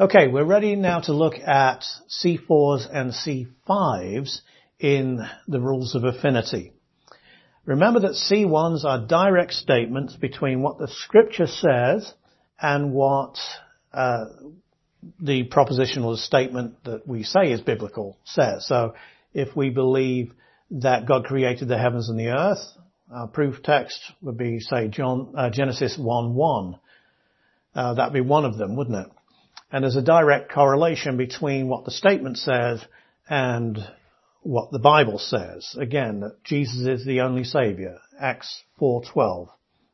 Okay, we're ready now to look at C4s and C5s in the rules of affinity. Remember that C1s are direct statements between what the scripture says and what the propositional statement that we say is biblical says. So if we believe that God created the heavens and the earth, our proof text would be, say, Genesis 1:1. That'd be one of them, wouldn't it? And there's a direct correlation between what the statement says and what the Bible says. Again, that Jesus is the only Savior, Acts 4:12.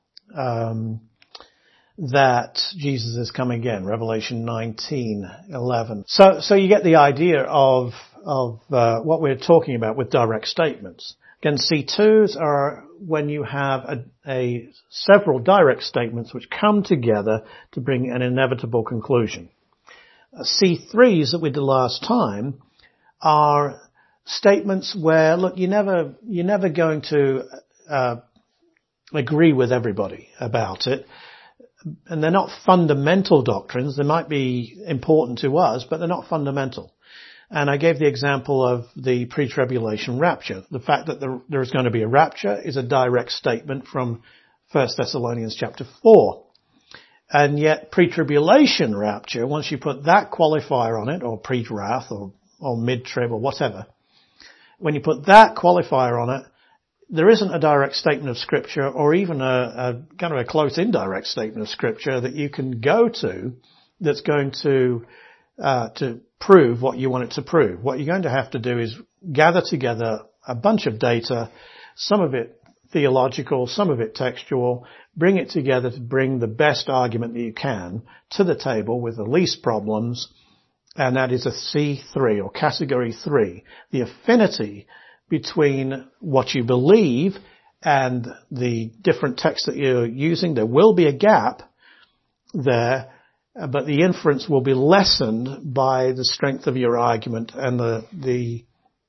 That Jesus is coming again, Revelation 19:11. So you get the idea of what we're talking about with direct statements. Again, C2s are when you have several direct statements which come together to bring an inevitable conclusion. C3s that we did last time are statements where, look, you're never going to agree with everybody about it. And they're not fundamental doctrines. They might be important to us, but they're not fundamental. And I gave the example of the pre-tribulation rapture. The fact that there is going to be a rapture is a direct statement from 1 Thessalonians chapter 4. And yet pre-tribulation rapture, once you put that qualifier on it, or pre-wrath, or mid-trib, or whatever, when you put that qualifier on it, there isn't a direct statement of Scripture, or even a kind of a close indirect statement of Scripture that you can go to that's going to prove what you want it to prove. What you're going to have to do is gather together a bunch of data, some of it theological, some of it textual, bring it together to bring the best argument that you can to the table with the least problems, and that is a C3 or category 3. The affinity between what you believe and the different texts that you're using. There will be a gap there, but the inference will be lessened by the strength of your argument and the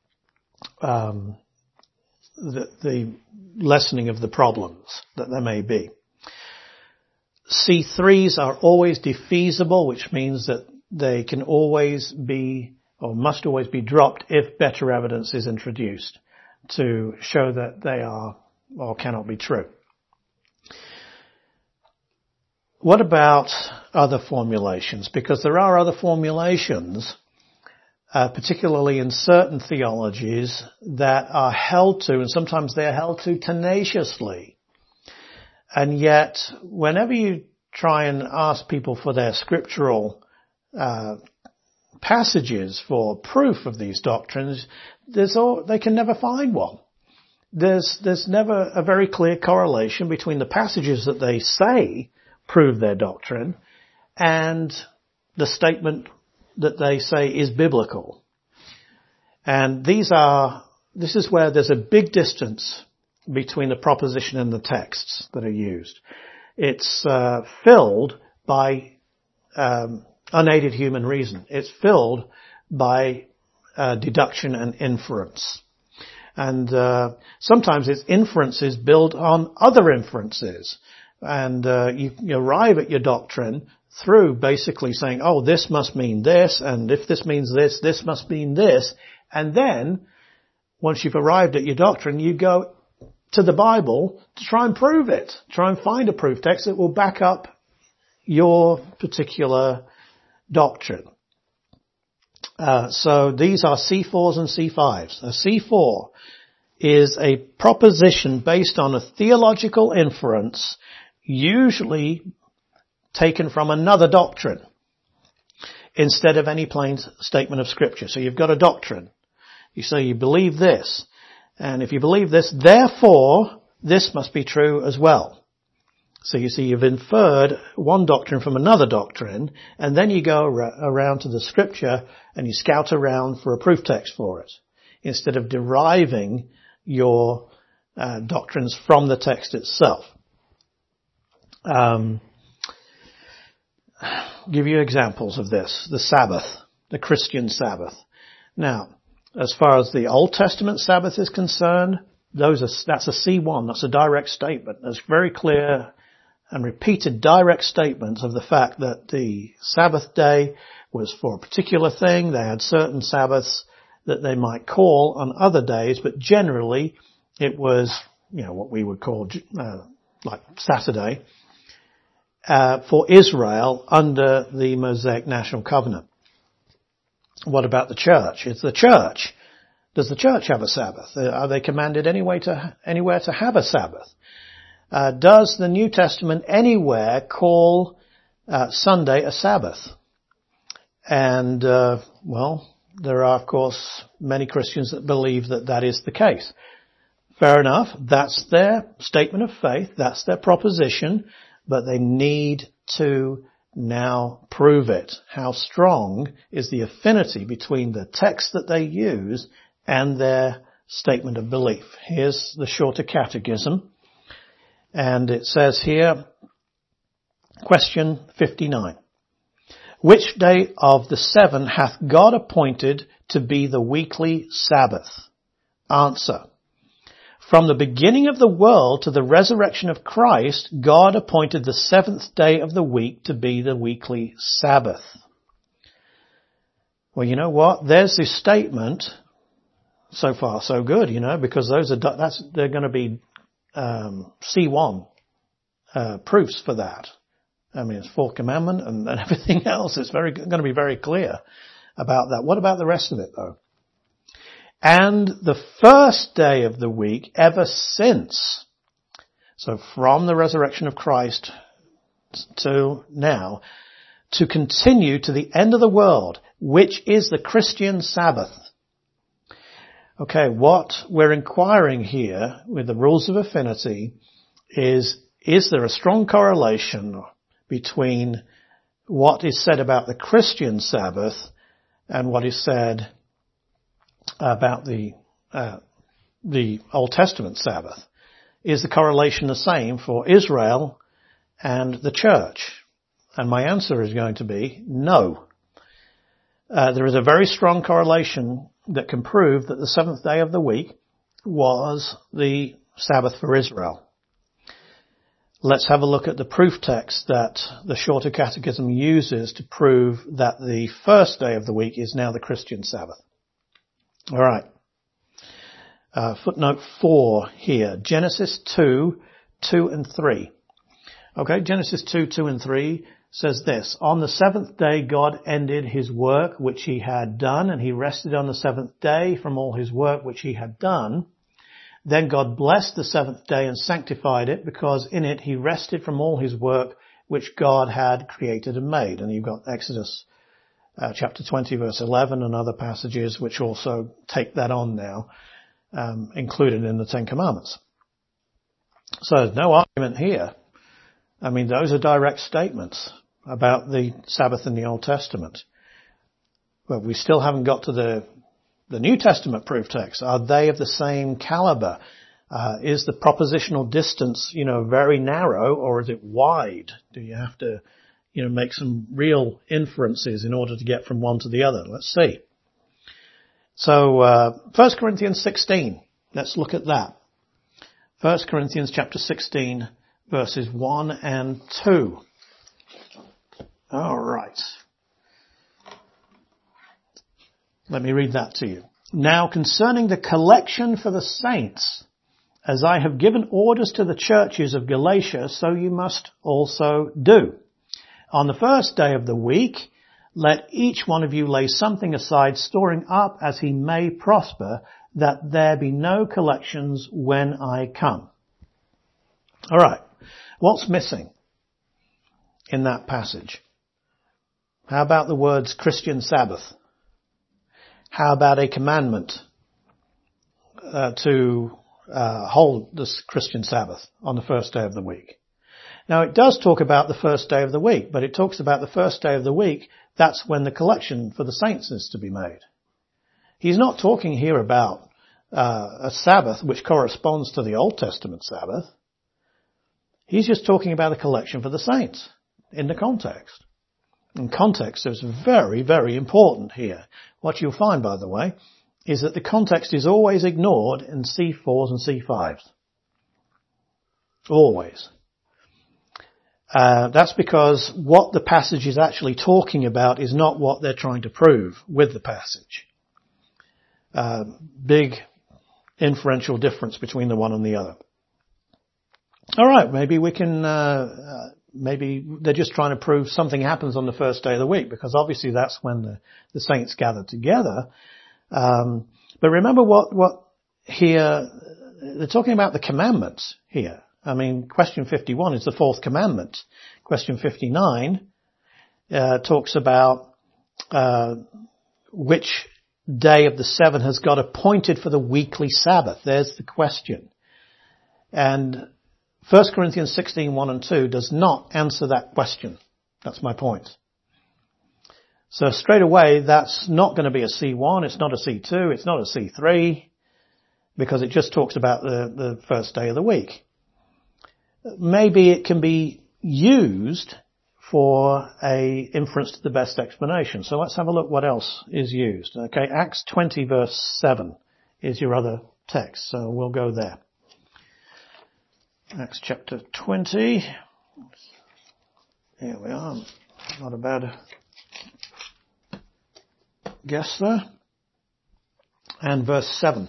lessening of the problems that there may be. C3s are always defeasible, which means that they can always be or must always be dropped if better evidence is introduced to show that they are or cannot be true. What about other formulations? Because there are other formulations, particularly in certain theologies, that are held to, and sometimes they're held to tenaciously. And yet, whenever you try and ask people for their scriptural passages for proof of these doctrines, they can never find one. There's never a very clear correlation between the passages that they say prove their doctrine and the statement that they say is biblical. And this is where there's a big distance between the proposition and the texts that are used. It's filled by unaided human reason. It's filled by deduction and inference. And sometimes it's inferences built on other inferences. And you arrive at your doctrine through basically saying, oh, this must mean this, and if this means this, this must mean this. And then, once you've arrived at your doctrine, you go to the Bible to try and prove it. Try and find a proof text that will back up your particular doctrine. So these are C4s and C5s. A C4 is a proposition based on a theological inference, usually taken from another doctrine, instead of any plain statement of Scripture. So you've got a doctrine. You say you believe this. And if you believe this, therefore, this must be true as well. So you see, you've inferred one doctrine from another doctrine, and then you go around to the Scripture and you scout around for a proof text for it, instead of deriving your doctrines from the text itself. Give you examples of this. The Sabbath, the Christian Sabbath. Now, as far as the Old Testament Sabbath is concerned, that's a C1. That's a direct statement. There's very clear and repeated direct statements of the fact that the Sabbath day was for a particular thing. They had certain Sabbaths that they might call on other days, but generally it was, what we would call like Saturday for Israel under the Mosaic National Covenant. What about the church? Does the church have a Sabbath? Are they commanded anywhere to have a Sabbath? Does the New Testament anywhere call Sunday a Sabbath? And, there are, of course, many Christians that believe that that is the case. Fair enough. That's their statement of faith. That's their proposition. But they need to now prove it. How strong is the affinity between the text that they use and their statement of belief? Here's the Shorter Catechism. And it says here, question 59. Which day of the 7 hath God appointed to be the weekly Sabbath? Answer. From the beginning of the world to the resurrection of Christ, God appointed the 7th day of the week to be the weekly Sabbath. Well, you know what? There's this statement. So far, so good, because they're going to be C1 proofs for that. I mean, it's Fourth Commandment and everything else. It's going to be very clear about that. What about the rest of it, though? And the first day of the week ever since. So from the resurrection of Christ to now, to continue to the end of the world, which is the Christian Sabbath. Okay, what we're inquiring here with the rules of affinity is there a strong correlation between what is said about the Christian Sabbath and what is said about the Old Testament Sabbath? Is the correlation the same for Israel and the church? And my answer is going to be no. There is a very strong correlation that can prove that the 7th day of the week was the Sabbath for Israel. Let's have a look at the proof text that the Shorter Catechism uses to prove that the first day of the week is now the Christian Sabbath. All right. Footnote 4 here. Genesis 2, 2 and 3. Okay, Genesis 2, 2 and 3 says this. On the 7th day God ended his work which he had done, and he rested on the 7th day from all his work which he had done. Then God blessed the 7th day and sanctified it, because in it he rested from all his work which God had created and made. And you've got Exodus chapter 20 verse 11 and other passages which also take that on now, included in the Ten Commandments. So there's no argument here. I mean, those are direct statements about the Sabbath in the Old Testament. But we still haven't got to the New Testament proof text. Are they of the same caliber? Is the propositional distance, very narrow, or is it wide? Do you have to, make some real inferences in order to get from one to the other? Let's see. So, 1 Corinthians 16. Let's look at that. 1 Corinthians chapter 16, verses 1 and 2. All right. Let me read that to you. Now concerning the collection for the saints, as I have given orders to the churches of Galatia, so you must also do. On the first day of the week, let each one of you lay something aside, storing up as he may prosper, that there be no collections when I come. All right. What's missing in that passage? How about the words Christian Sabbath? How about a commandment to hold this Christian Sabbath on the first day of the week? Now, it does talk about the first day of the week, but it talks about the first day of the week. That's when the collection for the saints is to be made. He's not talking here about a Sabbath which corresponds to the Old Testament Sabbath. He's just talking about a collection for the saints in the context. And context is very, very important here. What you'll find, by the way, is that the context is always ignored in C4s and C5s. Always. That's because what the passage is actually talking about is not what they're trying to prove with the passage. Big inferential difference between the one and the other. All right, maybe we can, maybe they're just trying to prove something happens on the first day of the week, because obviously that's when the saints gather together. But remember what here, they're talking about the commandments here. I mean, question 51 is the fourth commandment. Question 59 talks about which day of the 7 has God appointed for the weekly Sabbath. There's the question. And 1 Corinthians 16, 1 and 2 does not answer that question. That's my point. So straight away, that's not going to be a C1, it's not a C2, it's not a C3, because it just talks about the first day of the week. Maybe it can be used for a inference to the best explanation. So let's have a look what else is used. Okay, Acts 20 verse 7 is your other text, so we'll go there. Acts chapter 20. Here we are. Not a bad guess there. And verse 7.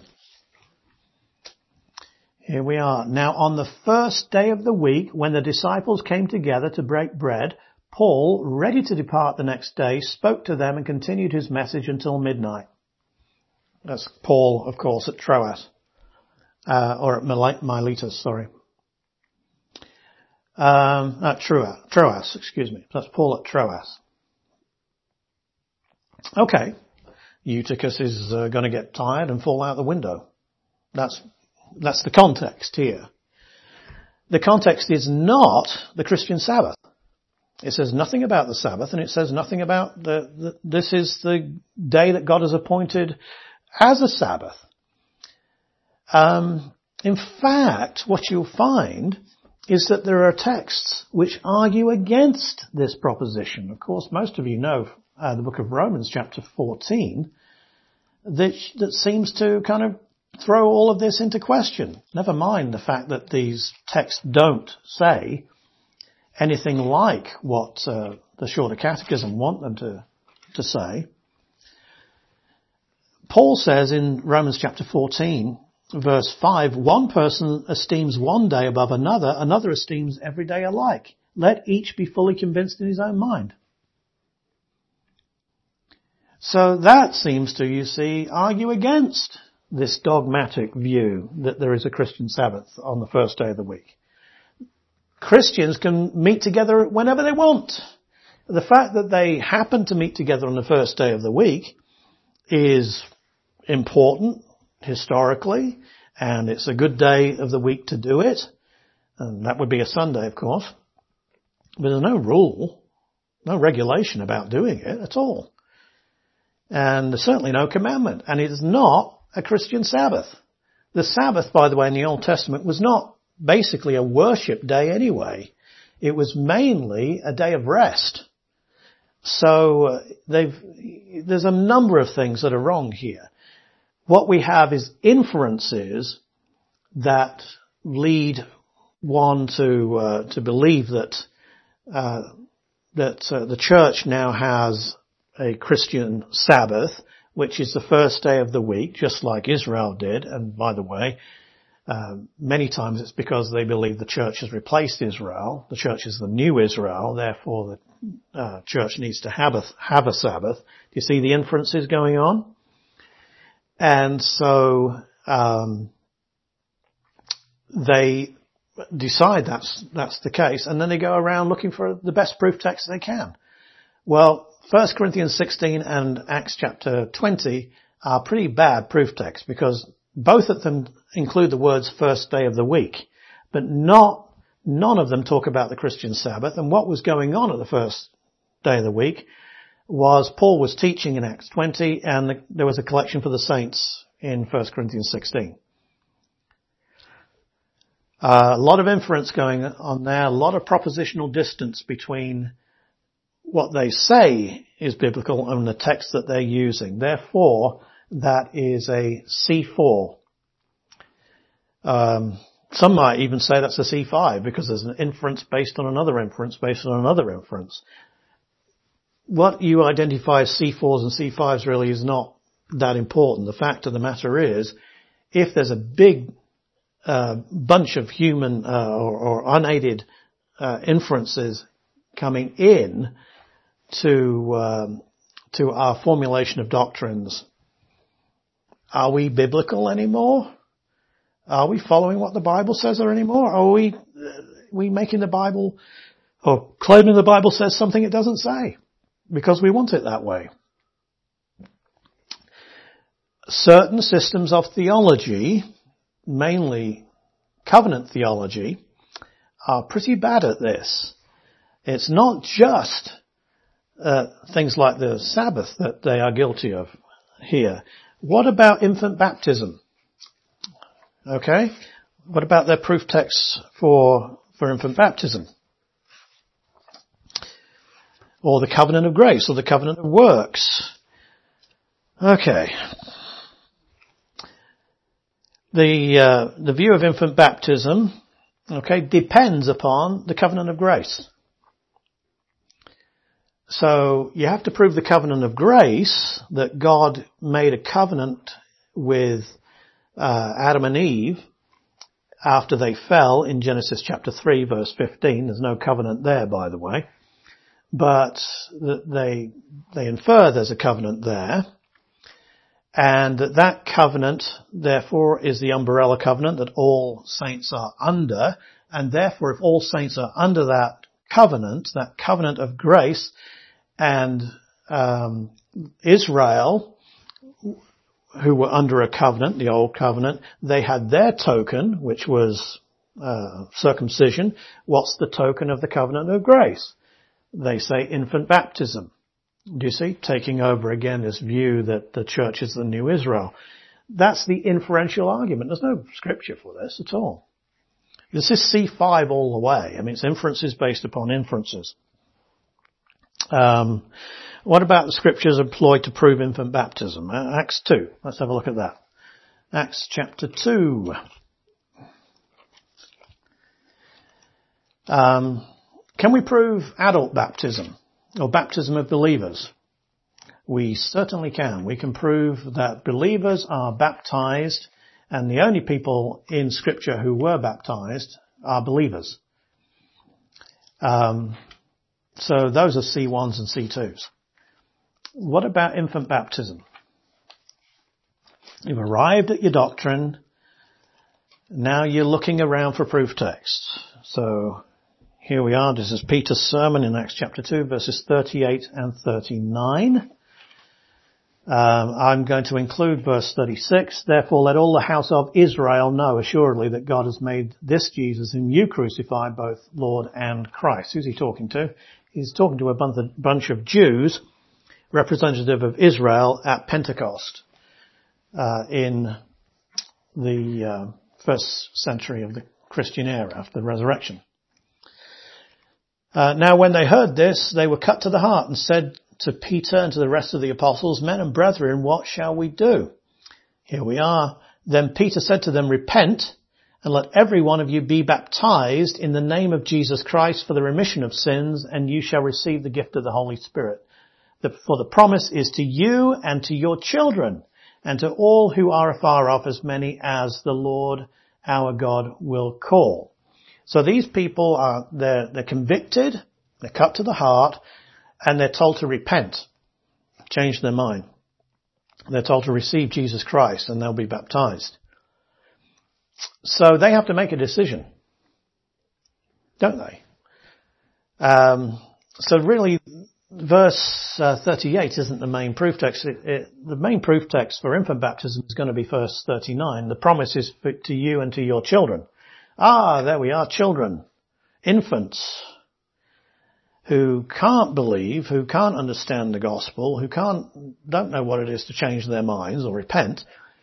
Here we are. Now on the first day of the week, when the disciples came together to break bread, Paul, ready to depart the next day, spoke to them and continued his message until midnight. That's Paul, of course, at Troas. Or at Miletus, sorry. At Troas, excuse me. That's Paul at Troas. Okay. Eutychus is going to get tired and fall out the window. That's the context here. The context is not the Christian Sabbath. It says nothing about the Sabbath, and it says nothing about this is the day that God has appointed as a Sabbath. In fact, what you'll find is that there are texts which argue against this proposition. Of course, most of you know the book of Romans, chapter 14, that seems to kind of throw all of this into question. Never mind the fact that these texts don't say anything like what the Shorter Catechism want them to say. Paul says in Romans chapter 14, verse 5, one person esteems one day above another, another esteems every day alike. Let each be fully convinced in his own mind. So that seems to, you see, argue against this dogmatic view that there is a Christian Sabbath on the first day of the week. Christians can meet together whenever they want. The fact that they happen to meet together on the first day of the week is important historically, and it's a good day of the week to do it. And that would be a Sunday, of course. But there's no rule, no regulation about doing it at all. And there's certainly no commandment. And it is not a Christian Sabbath. The Sabbath, by the way, in the Old Testament was not basically a worship day anyway. It was mainly a day of rest. So there's a number of things that are wrong here. What we have is inferences that lead one to believe that the church now has a Christian Sabbath, which is the first day of the week, just like Israel did. And by the way, many times it's because they believe the church has replaced Israel. The church is the new Israel, therefore the church needs to have a Sabbath. Do you see the inferences going on? And so they decide that's the case, and then they go around looking for the best proof text they can. Well, 1 Corinthians 16 and Acts chapter 20 are pretty bad proof texts, because both of them include the words first day of the week, but none of them talk about the Christian Sabbath. And what was going on at the first day of the week was Paul was teaching in Acts 20, and there was a collection for the saints in 1 Corinthians 16. A lot of inference going on there, a lot of propositional distance between what they say is biblical and the text that they're using. Therefore, that is a C4. Some might even say that's a C5 because there's an inference based on another inference based on another inference. What you identify as C4s and C5s really is not that important. The fact of the matter is, if there's a big bunch of human or unaided inferences coming in to our formulation of doctrines, are we biblical anymore? Are we following what the Bible says anymore? Are we making the Bible or claiming the Bible says something it doesn't say because we want it that way? Certain systems of theology, mainly covenant theology, are pretty bad at this. It's not just things like the Sabbath that they are guilty of here. What about infant baptism? Okay. What about their proof texts for infant baptism? Or the covenant of grace, or the covenant of works? Okay. The view of infant baptism, okay, depends upon the covenant of grace. So you have to prove the covenant of grace, that God made a covenant with Adam and Eve after they fell in Genesis chapter 3 verse 15. There's no covenant there, by the way. But they infer there's a covenant there. And that covenant, therefore, is the umbrella covenant that all saints are under. And therefore, if all saints are under that covenant of grace, and Israel, who were under a covenant, the old covenant, they had their token, which was circumcision. What's the token of the covenant of grace? They say infant baptism. Do you see? Taking over again this view that the church is the new Israel. That's the inferential argument. There's no scripture for this at all. This is C5 all the way. I mean, it's inferences based upon inferences. What about the scriptures employed to prove infant baptism? Acts 2. Let's have a look at that. Acts chapter 2. Can we prove adult baptism or baptism of believers? We certainly can. We can prove that believers are baptized, and the only people in Scripture who were baptized are believers. So those are C1s and C2s. What about infant baptism? You've arrived at your doctrine. Now you're looking around for proof texts. So here we are. This is Peter's sermon in Acts chapter 2, verses 38 and 39. I'm going to include verse 36. Therefore, let all the house of Israel know assuredly that God has made this Jesus whom you crucified both Lord and Christ. Who's he talking to? He's talking to a bunch of Jews, representative of Israel at Pentecost, in the first century of the Christian era after the resurrection. Now when they heard this, they were cut to the heart and said to Peter and to the rest of the apostles, men and brethren, what shall we do? Here we are. Then Peter said to them, repent and let every one of you be baptized in the name of Jesus Christ for the remission of sins, and you shall receive the gift of the Holy Spirit. For the promise is to you and to your children and to all who are afar off, as many as the Lord our God will call. So these people they're convicted, they're cut to the heart, and they're told to repent, change their mind. They're told to receive Jesus Christ and they'll be baptized. So they have to make a decision, don't they? So really, verse 38 isn't the main proof text. The main proof text for infant baptism is going to be verse 39. The promise is to you and to your children. There we are, children, infants, who can't believe, who can't understand the gospel, who don't know what it is to change their minds or repent,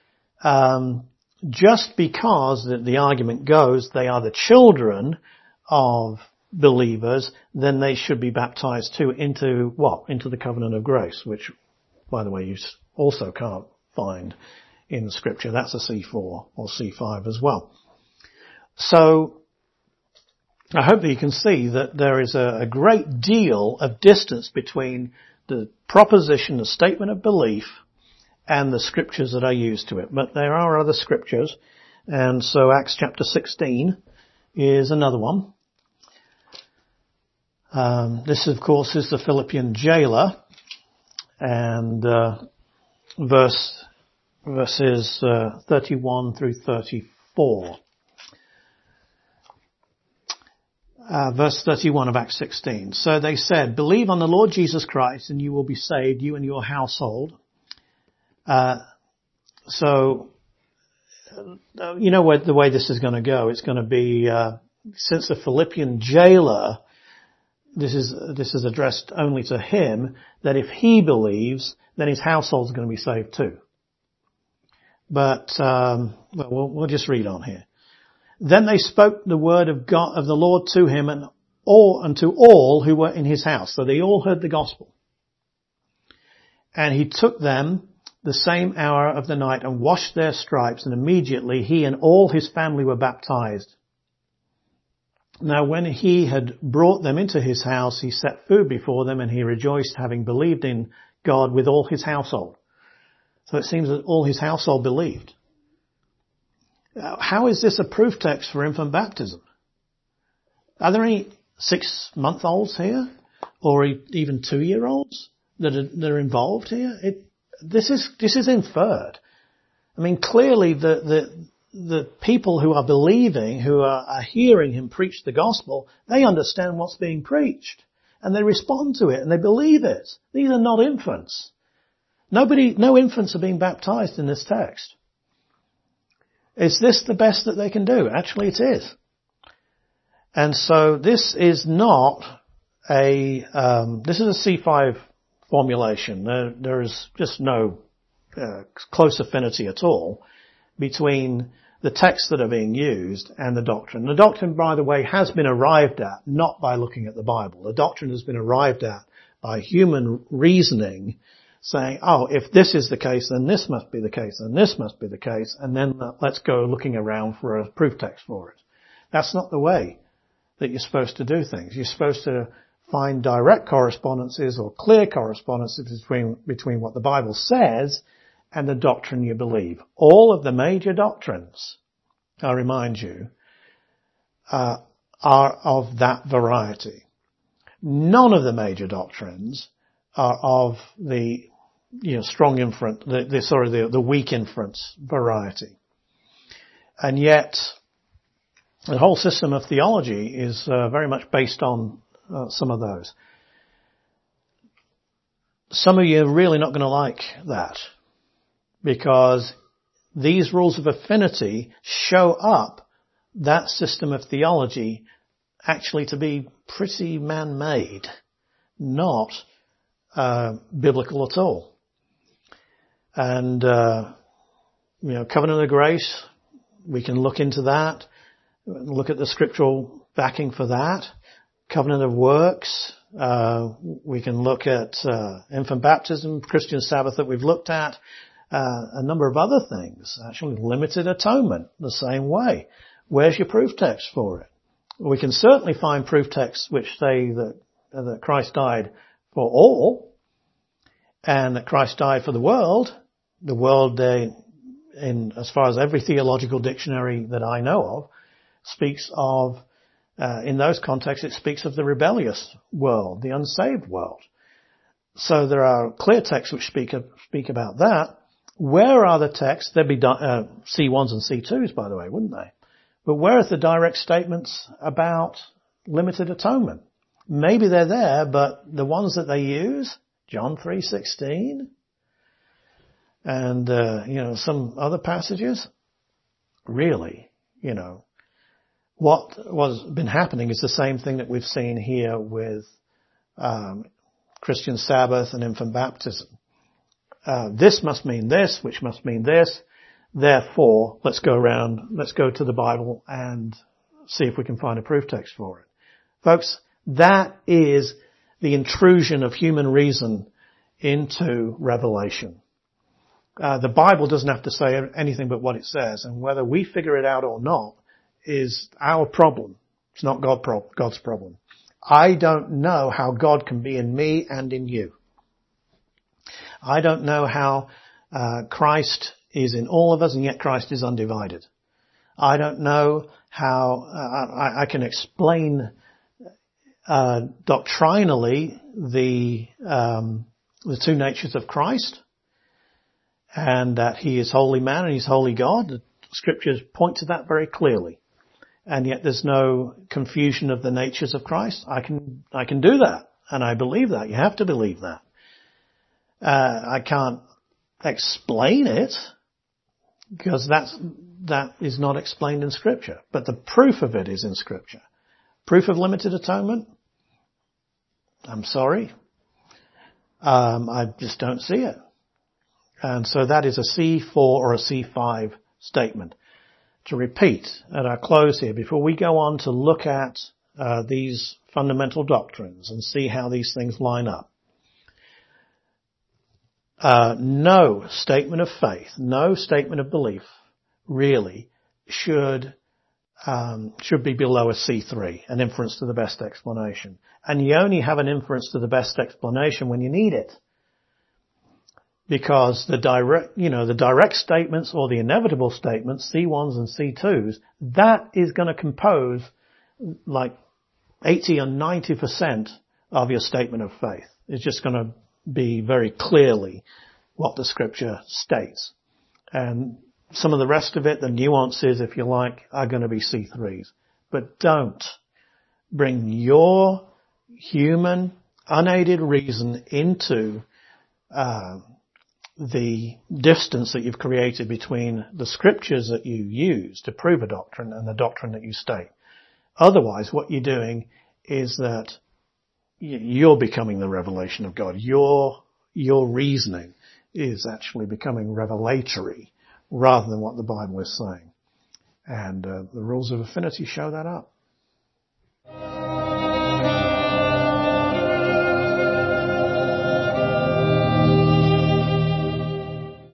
just because the argument goes they are the children of believers, then they should be baptized too into what? Into the covenant of grace, which, by the way, you also can't find in the scripture. That's a C4 or C5 as well. So I hope that you can see that there is a great deal of distance between the proposition, the statement of belief, and the scriptures that are used to it. But there are other scriptures, and so Acts chapter 16 is another one. This, of course, is the Philippian jailer, and verses 31 through 34. Verse 31 of Acts 16. So they said, "Believe on the Lord Jesus Christ, and you will be saved, you and your household." So, you know where the way this is going to go. It's going to be, since the Philippian jailer, this is addressed only to him, that if he believes, then his household is going to be saved too. But, we'll just read on here. Then they spoke the word of God, of the Lord to him and to all who were in his house. So they all heard the gospel. And he took them the same hour of the night and washed their stripes, and immediately he and all his family were baptized. Now when he had brought them into his house, he set food before them, and he rejoiced, having believed in God with all his household. So it seems that all his household believed. How is this a proof text for infant baptism? Are there any 6-month-olds here? Or even 2-year-olds that are involved here? This is inferred. I mean, clearly the people who are believing, who are hearing him preach the gospel, they understand what's being preached. And they respond to it and they believe it. These are not infants. No infants are being baptized in this text. Is this the best that they can do? Actually, it is. And so this is not this is a C5 formulation. There is just no close affinity at all between the texts that are being used and the doctrine. The doctrine, by the way, has been arrived at not by looking at the Bible. The doctrine has been arrived at by human reasoning, saying, oh, if this is the case, then this must be the case, and this must be the case, and then let's go looking around for a proof text for it. That's not the way that you're supposed to do things. You're supposed to find direct correspondences or clear correspondences between what the Bible says and the doctrine you believe. All of the major doctrines, I remind you, are of that variety. None of the major doctrines are of the strong inference, the weak inference variety. And yet, the whole system of theology is very much based on some of those. Some of you are really not going to like that, because these rules of affinity show up that system of theology actually to be pretty man-made, not biblical at all. And, covenant of grace, we can look into that, look at the scriptural backing for that. Covenant of works, we can look at infant baptism, Christian Sabbath that we've looked at, a number of other things. Actually, limited atonement, the same way. Where's your proof text for it? We can certainly find proof texts which say that Christ died for all, and that Christ died for the world. The world, as far as every theological dictionary that I know of, speaks of, in those contexts, it speaks of the rebellious world, the unsaved world. So there are clear texts which speak about that. Where are the texts? There'd be C1s and C2s, by the way, wouldn't they? But where are the direct statements about limited atonement? Maybe they're there, but the ones that they use, John 3:16, and some other passages, really, what was been happening is the same thing that we've seen here with Christian Sabbath and infant baptism. This must mean this, which must mean this. Therefore, let's go to the Bible and see if we can find a proof text for it. Folks, that is the intrusion of human reason into revelation. The Bible doesn't have to say anything but what it says, and whether we figure it out or not is our problem. It's not God's problem. I don't know how God can be in me and in you. I don't know how Christ is in all of us and yet Christ is undivided. I don't know how I can explain doctrinally the two natures of Christ, and that he is holy man and he's holy God. The scriptures point to that very clearly. And yet there's no confusion of the natures of Christ. I can do that, and I believe that. You have to believe that. I can't explain it because that is not explained in Scripture. But the proof of it is in Scripture. Proof of limited atonement? I'm sorry. I just don't see it. And so that is a C4 or a C5 statement. To repeat at our close here, before we go on to look at these fundamental doctrines and see how these things line up. No statement of faith, no statement of belief really should be below a C3, an inference to the best explanation. And you only have an inference to the best explanation when you need it. Because the direct statements or the inevitable statements, C1s and C2s, that is going to compose like 80 or 90% of your statement of faith. It's just going to be very clearly what the scripture states. And some of the rest of it, the nuances, if you like, are going to be C3s. But don't bring your human, unaided reason into the distance that you've created between the scriptures that you use to prove a doctrine and the doctrine that you state. Otherwise, what you're doing is that you're becoming the revelation of God. Your reasoning is actually becoming revelatory rather than what the Bible is saying. And the rules of affinity show that up.